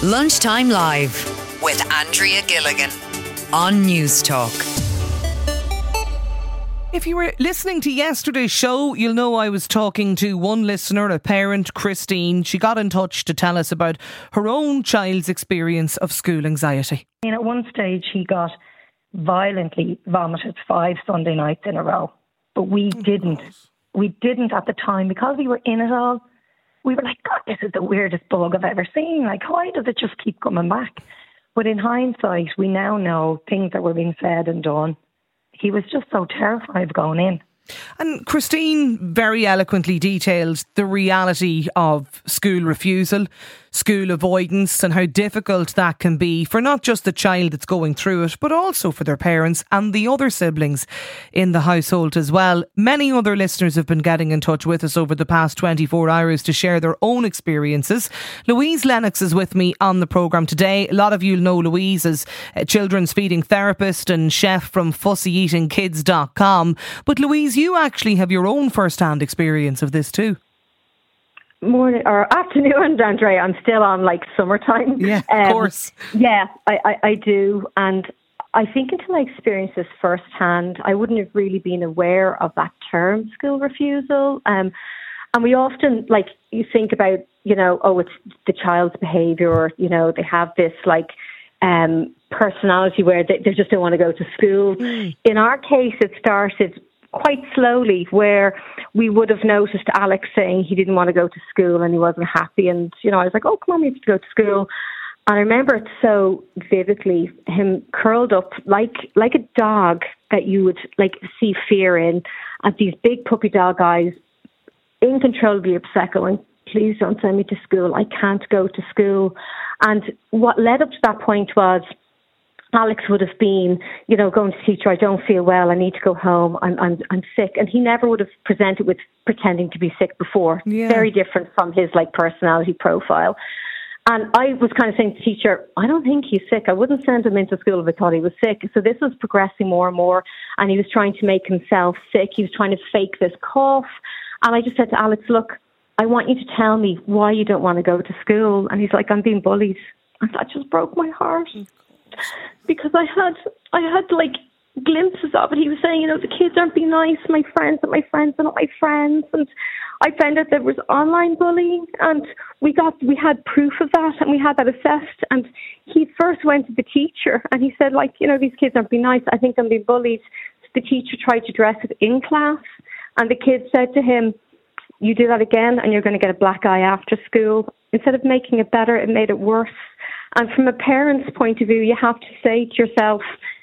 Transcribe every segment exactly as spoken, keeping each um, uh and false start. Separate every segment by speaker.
Speaker 1: Lunchtime Live with Andrea Gilligan on News Talk.
Speaker 2: If you were listening to yesterday's show, you'll know I was talking to one listener, a parent, Christine. She got in touch to tell us about her own child's experience of school anxiety.
Speaker 3: And at one stage, he got violently vomited five Sunday nights in a row. But we oh, didn't. God. We didn't at the time because we were in it all. We were like, God, this is the weirdest bug I've ever seen. Like, why does it just keep coming back? But in hindsight, we now know things that were being said and done. He was just so terrified going in.
Speaker 2: And Christine very eloquently detailed the reality of school refusal, school avoidance, and how difficult that can be for not just the child that's going through it, but also for their parents and the other siblings in the household as well. Many other listeners have been getting in touch with us over the past twenty-four hours to share their own experiences. Louise Lennox is with me on the programme today. A lot of you know Louise as a children's feeding therapist and chef from fussy eating kids dot com. But Louise, you actually have your own first-hand experience of this too.
Speaker 4: Morning or afternoon, Andrea. I'm still on like summertime.
Speaker 2: Yeah,
Speaker 4: um,
Speaker 2: of course.
Speaker 4: Yeah, I, I, I do. And I think until I experienced this firsthand, I wouldn't have really been aware of that term, school refusal. Um, and we often, like, you think about, you know, oh, it's the child's behaviour, or, you know, they have this like um, personality where they, they just don't want to go to school. Mm. In our case, it started quite slowly, where we would have noticed Alex saying he didn't want to go to school and he wasn't happy, and you know, I was like, oh, come on, we have to go to school. And I remember it so vividly, him curled up like like a dog that you would like see fear in, at these big puppy dog eyes, uncontrollably upset, going, please don't send me to school, I can't go to school. And what led up to that point was Alex would have been, you know, going to teacher, I don't feel well, I need to go home, I'm I'm I'm sick. And he never would have presented with pretending to be sick before. Yeah. Very different from his like personality profile. And I was kind of saying to the teacher, I don't think he's sick. I wouldn't send him into school if I thought he was sick. So this was progressing more and more. And he was trying to make himself sick. He was trying to fake this cough. And I just said to Alex, look, I want you to tell me why you don't want to go to school. And he's like, I'm being bullied. And that just broke my heart. Because I had, I had like glimpses of it. He was saying, you know, the kids aren't being nice. My friends and my friends are not my friends. And I found out there was online bullying, and we got, we had proof of that, and we had that assessed. And he first went to the teacher, and he said, like, you know, these kids aren't being nice. I think I'm being bullied. So the teacher tried to address it in class, and the kid said to him, you do that again, and you're going to get a black eye after school. Instead of making it better, it made it worse. And from a parent's point of view, you have to say to yourself,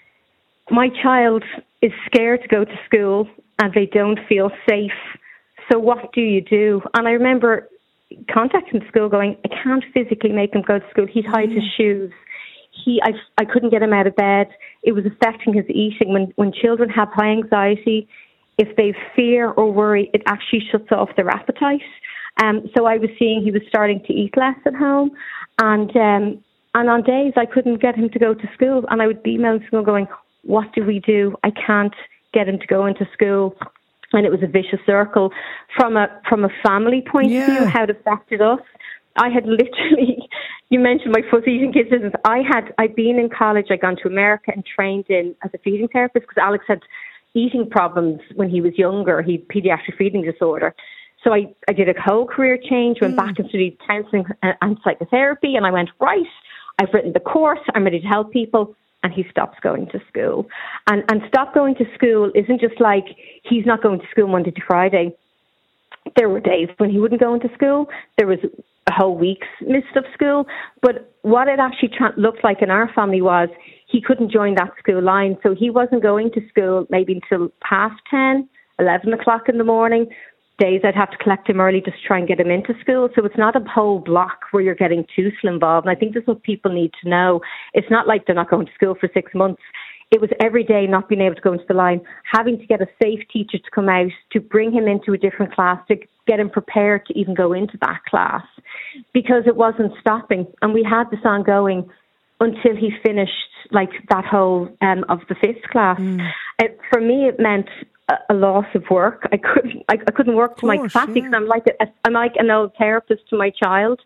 Speaker 4: my child is scared to go to school and they don't feel safe. So what do you do? And I remember contacting the school going, I can't physically make him go to school. He'd hide mm. his shoes. He, I, I couldn't get him out of bed. It was affecting his eating. When, when children have high anxiety, if they fear or worry, it actually shuts off their appetite. Um, so I was seeing he was starting to eat less at home. And um, And on days I couldn't get him to go to school, and I would be emailing school going, what do we do? I can't get him to go into school. And it was a vicious circle. From a from a family point yeah. of view, how it affected us, I had literally, you mentioned my fussy eating kids business. I had, I'd been in college, I'd gone to America and trained in as a feeding therapist because Alex had eating problems when he was younger. He had pediatric feeding disorder. So I, I did a whole career change, went mm. back and studied counselling and psychotherapy, and I went, right, I've written the course, I'm ready to help people, and he stops going to school. And and stop going to school isn't just like he's not going to school Monday to Friday. There were days when he wouldn't go into school. There was a whole week's missed of school. But what it actually tra- looked like in our family was he couldn't join that school line. So he wasn't going to school maybe until past ten, eleven o'clock in the morning. Days I'd have to collect him early just to try and get him into school. So it's not a whole block where you're getting too involved. And I think this is what people need to know. It's not like they're not going to school for six months. It was every day not being able to go into the line, having to get a safe teacher to come out, to bring him into a different class, to get him prepared to even go into that class, because it wasn't stopping. And we had this ongoing until he finished like that whole um, of the fifth class. Mm. It, for me, it meant a loss of work. I couldn't, I, I couldn't work to my capacity because yeah. I'm like, a, I'm like an old therapist to my child.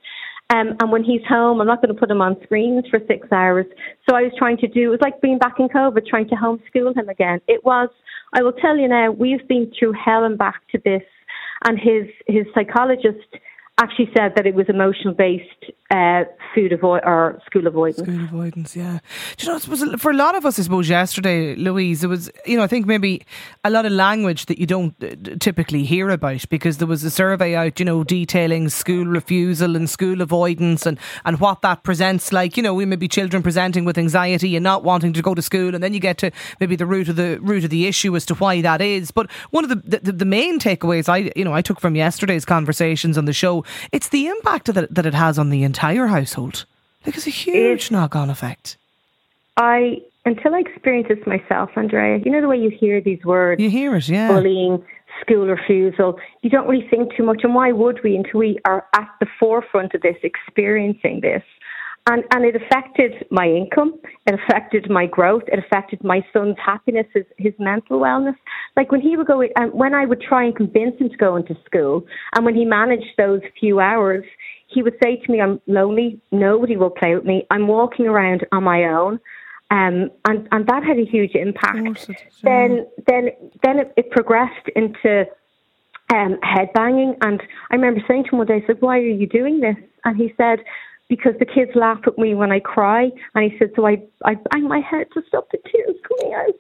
Speaker 4: Um, and when he's home, I'm not going to put him on screens for six hours. So I was trying to do, it was like being back in COVID, trying to homeschool him again. It was, I will tell you now, we've been through hell and back to this. And his, his psychologist actually said that it was emotional-based uh, food avoid or school avoidance.
Speaker 2: School avoidance, yeah. Do you know, I suppose for a lot of us, I suppose, yesterday, Louise, it was, you know, I think maybe a lot of language that you don't typically hear about, because there was a survey out, you know, detailing school refusal and school avoidance and, and what that presents like. You know, we may be children presenting with anxiety and not wanting to go to school, and then you get to maybe the root of the root of the issue as to why that is. But one of the the, the main takeaways I, you know, I took from yesterday's conversations on the show, it's the impact that, that it has on the entire household. Like, it's a huge knock-on effect.
Speaker 4: I, until I experienced this myself, Andrea, you know the way you hear these words?
Speaker 2: You hear it, yeah.
Speaker 4: Bullying, school refusal. You don't really think too much, and why would we until we are at the forefront of this, experiencing this? And and it affected my income, it affected my growth, it affected my son's happiness, his, his mental wellness. Like when he would go, and when I would try and convince him to go into school, and when he managed those few hours, he would say to me, I'm lonely, nobody will play with me, I'm walking around on my own. Um, and, and that had a huge impact. It, yeah. Then then then it, it progressed into um, headbanging. And I remember saying to him one day, I said, why are you doing this? And he said, because the kids laugh at me when I cry. And he said, so I, I bang my head to stop the tears coming out.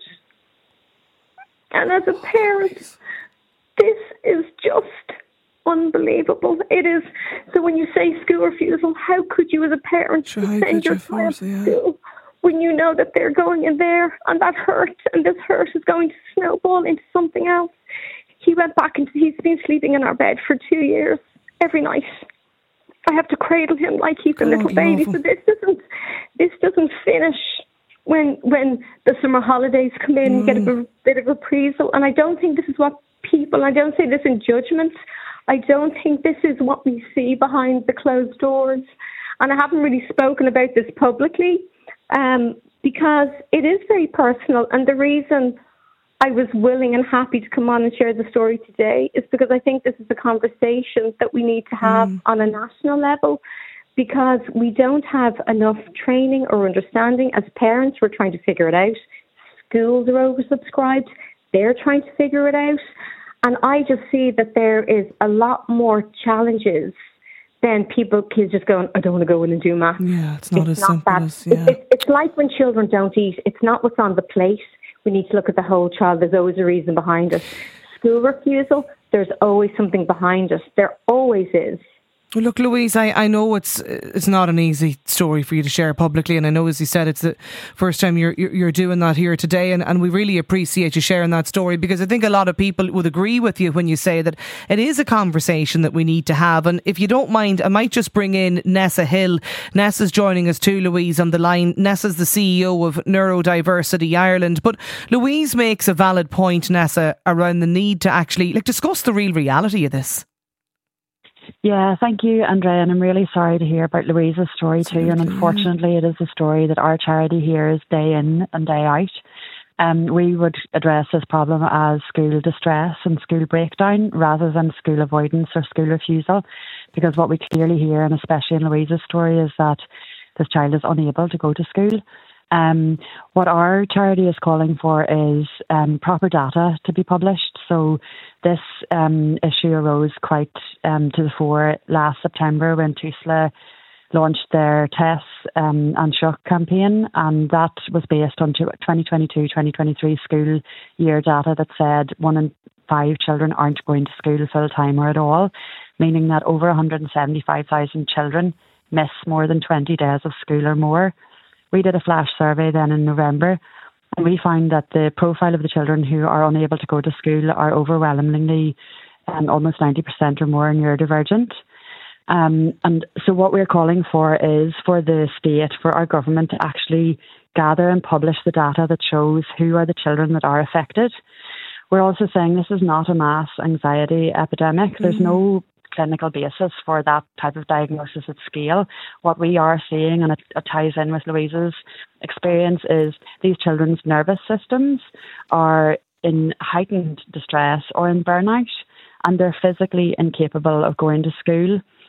Speaker 4: And as a parent, this is just unbelievable. It is. So when you say school refusal, how could you as a parent
Speaker 2: sure,
Speaker 4: send your child to school when you know that they're going in there and that hurt, and this hurt is going to snowball into something else? He went back into, he's been sleeping in our bed for two years every night. I have to cradle him like he's a little baby. So this doesn't this doesn't finish when when the summer holidays come in. Mm. You get a bit of reprisal, and I don't think this is what people. I don't say this in judgment. I don't think this is what we see behind the closed doors, and I haven't really spoken about this publicly um, because it is very personal. And the reason I was willing and happy to come on and share the story today is because I think this is a conversation that we need to have mm. on a national level, because we don't have enough training or understanding. As parents, we're trying to figure it out. Schools are oversubscribed. They're trying to figure it out. And I just see that there is a lot more challenges than people, kids just going, I don't want to go in and do maths.
Speaker 2: Yeah, it's not
Speaker 4: it's
Speaker 2: as
Speaker 4: not
Speaker 2: simple
Speaker 4: that.
Speaker 2: as, yeah.
Speaker 4: It, it, it's like when children don't eat. It's not what's on the plate. We need to look at the whole child. There's always a reason behind it. School refusal, there's always something behind it. There always is.
Speaker 2: Well, look, Louise, I, I know it's it's not an easy story for you to share publicly, and I know, as you said, it's the first time you're you're doing that here today, and, and we really appreciate you sharing that story, because I think a lot of people would agree with you when you say that it is a conversation that we need to have. And if you don't mind, I might just bring in Nessa Hill. Nessa's joining us too, Louise, on the line. Nessa's the C E O of Neurodiversity Ireland. But Louise makes a valid point, Nessa, around the need to actually like discuss the real reality of this.
Speaker 5: Yeah, thank you, Andrea, and I'm really sorry to hear about Louise's story too. And unfortunately, it is a story that our charity hears day in and day out. Um, we would address this problem as school distress and school breakdown rather than school avoidance or school refusal, because what we clearly hear, and especially in Louise's story, is that this child is unable to go to school. Um, what our charity is calling for is um, proper data to be published. So this um, issue arose quite um, to the fore last September when TUSLA launched their TESS um, and Shock campaign, and that was based on twenty twenty-two twenty twenty-three school year data that said one in five children aren't going to school full time or at all, meaning that over one hundred seventy-five thousand children miss more than twenty days of school or more. We did a flash survey then in November, and we found that the profile of the children who are unable to go to school are overwhelmingly um, almost ninety percent or more neurodivergent. Um, and so what we're calling for is for the state, for our government to actually gather and publish the data that shows who are the children that are affected. We're also saying this is not a mass anxiety epidemic. Mm-hmm. There's no clinical basis for that type of diagnosis at scale. What we are seeing, and it, it ties in with Louise's experience, is these children's nervous systems are in heightened distress or in burnout, and they're physically incapable of going to school.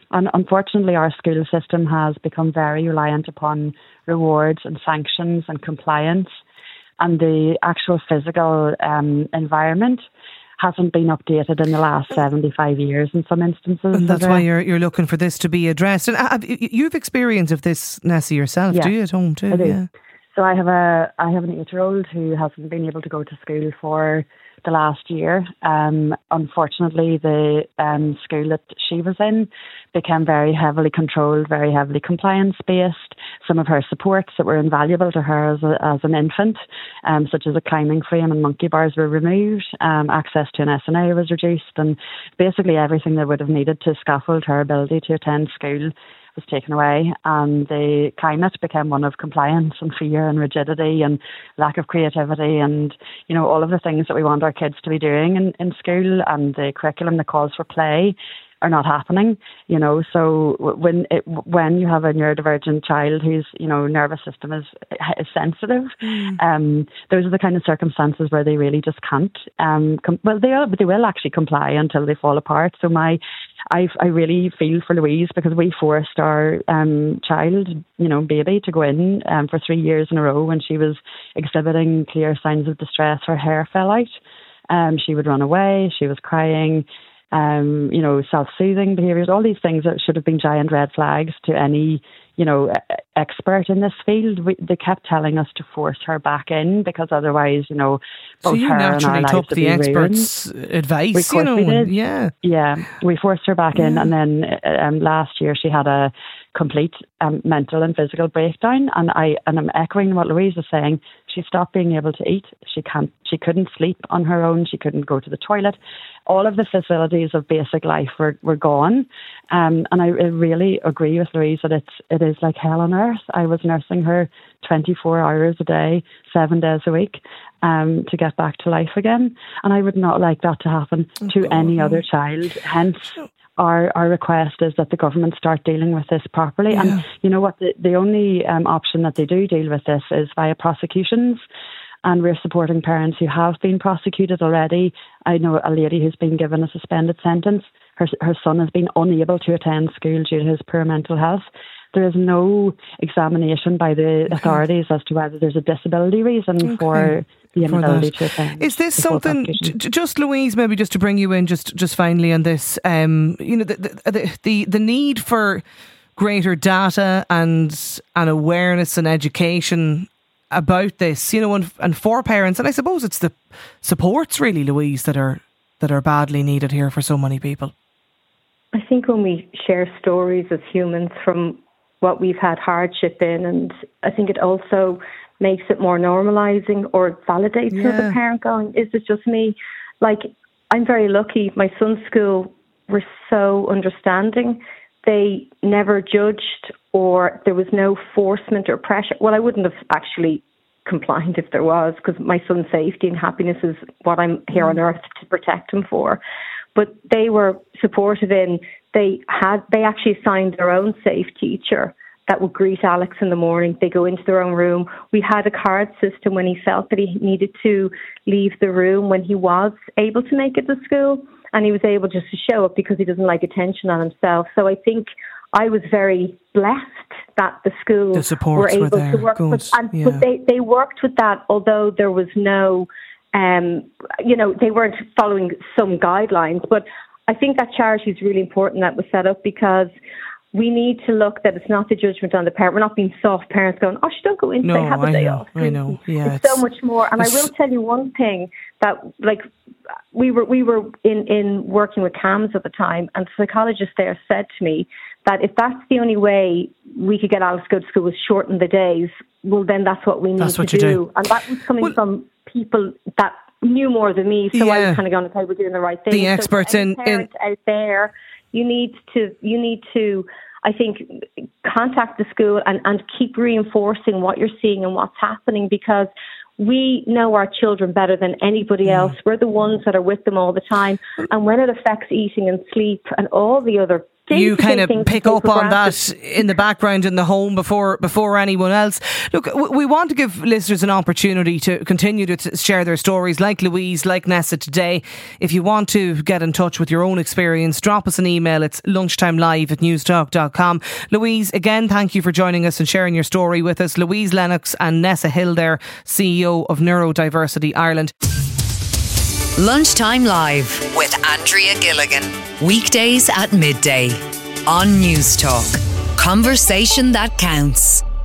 Speaker 5: And unfortunately, our school system has become very reliant upon rewards and sanctions and compliance, and the actual physical um, environment hasn't been updated in the last seventy-five years in some instances.
Speaker 2: And that's why you're you're looking for this to be addressed. And have, you've experience of this, Nessie, yourself,
Speaker 5: yeah,
Speaker 2: do you, at home too?
Speaker 5: I do.
Speaker 2: Yeah.
Speaker 5: So I have a I have an eight-year-old who hasn't been able to go to school for the last year. Um, unfortunately, the um, school that she was in became very heavily controlled, very heavily compliance-based. Some of her supports that were invaluable to her as, a, as an infant, um, such as a climbing frame and monkey bars, were removed. Um, access to an S N A was reduced, and basically everything they would have needed to scaffold her ability to attend school was taken away, and the climate became one of compliance and fear and rigidity and lack of creativity and, you know, all of the things that we want our kids to be doing in, in school, and the curriculum that calls for play are not happening, you know. So when it, when you have a neurodivergent child whose, you know, nervous system is is sensitive, mm. um, those are the kind of circumstances where they really just can't. Um, com- well, they are, but they will actually comply until they fall apart. So my, I I really feel for Louise, because we forced our um child, you know, baby, to go in um for three years in a row when she was exhibiting clear signs of distress. Her hair fell out. Um, she would run away. She was crying. Um, you know, self-soothing behaviours, all these things that should have been giant red flags to any, you know, expert in this field. We, they kept telling us to force her back in, because otherwise, you know, both
Speaker 2: so you
Speaker 5: her and our
Speaker 2: naturally
Speaker 5: lives
Speaker 2: took
Speaker 5: would
Speaker 2: the
Speaker 5: be
Speaker 2: experts'
Speaker 5: ruined.
Speaker 2: advice,
Speaker 5: We,
Speaker 2: you know,
Speaker 5: we did.
Speaker 2: yeah,
Speaker 5: yeah, we forced her back
Speaker 2: yeah.
Speaker 5: in, and then um, last year she had a complete um, mental and physical breakdown. And I and I'm echoing what Louise was saying. She stopped being able to eat. She can't. She couldn't sleep on her own. She couldn't go to the toilet. All of the facilities of basic life were, were gone. Um, and I, I really agree with Louise that it's it is like hell on earth. I was nursing her twenty-four hours a day, seven days a week, um, to get back to life again. And I would not like that to happen oh, to God, any no. other child. Hence, Our our request is that the government start dealing with this properly. Yeah. And you know what? The, the only um, option that they do deal with this is via prosecutions. And we're supporting parents who have been prosecuted already. I know a lady who's been given a suspended sentence. Her her son has been unable to attend school due to his poor mental health. There is no examination by the authorities as to whether there's a disability reason okay. for the inability to attend.
Speaker 2: Is this something, j- just Louise, maybe just to bring you in, just just finally on this, um, you know, the the, the the need for greater data and and awareness and education about this, you know, and, and for parents, and I suppose it's the supports really, Louise, that are that are badly needed here for so many people.
Speaker 4: I think when we share stories as humans from what we've had hardship in, and I think it also makes it more normalising, or it validates yeah. the parent going, is it just me? Like, I'm very lucky. My son's school were so understanding. They never judged, or there was no forcement or pressure. Well, I wouldn't have actually complied if there was, because my son's safety and happiness is what I'm here on earth to protect him for. But they were supportive in, they had, they actually assigned their own safe teacher that would greet Alex in the morning. They go into their own room. We had a card system when he felt that he needed to leave the room when he was able to make it to school. And he was able just to show up because he doesn't like attention on himself. So I think I was very blessed that the school
Speaker 2: the supports
Speaker 4: were able
Speaker 2: were there.
Speaker 4: to work
Speaker 2: Good.
Speaker 4: with, and
Speaker 2: yeah.
Speaker 4: but they, they worked with that, although there was no, um, you know, they weren't following some guidelines. But I think that charity is really important that was set up, because we need to look that it's not the judgment on the parent. We're not being soft parents going, oh, she don't go in,
Speaker 2: no,
Speaker 4: they have a
Speaker 2: I
Speaker 4: day
Speaker 2: know,
Speaker 4: off.
Speaker 2: I know. Yeah,
Speaker 4: it's, it's so much more. And I will tell you one thing, that like we were we were in, in working with C A M S at the time, and the psychologist there said to me that if that's the only way we could get Alex to go to school was shorten the days, well then that's what we need
Speaker 2: that's
Speaker 4: to
Speaker 2: what you
Speaker 4: do.
Speaker 2: do.
Speaker 4: And that was coming
Speaker 2: well,
Speaker 4: from people that knew more than me, so
Speaker 2: yeah.
Speaker 4: I was kind of going, okay, we're doing the right thing.
Speaker 2: The experts
Speaker 4: so
Speaker 2: in,
Speaker 4: parents in out there, you need to you need to I think contact the school and, and keep reinforcing what you're seeing and what's happening, because we know our children better than anybody else. We're the ones that are with them all the time. And when it affects eating and sleep and all the other
Speaker 2: you kind of
Speaker 4: things
Speaker 2: pick
Speaker 4: to take
Speaker 2: up
Speaker 4: for
Speaker 2: on
Speaker 4: granted.
Speaker 2: that in the background in the home before before anyone else. Look, w- we want to give listeners an opportunity to continue to t- share their stories, like Louise, like Nessa today. If you want to get in touch with your own experience, drop us an email. It's lunchtimelive at newstalk dot com. Louise, again, thank you for joining us and sharing your story with us. Louise Lennox and Nessa Hill there, C E O of Neurodiversity Ireland.
Speaker 1: Lunchtime Live with Andrea Gilligan. Weekdays at midday on Newstalk. Conversation that counts.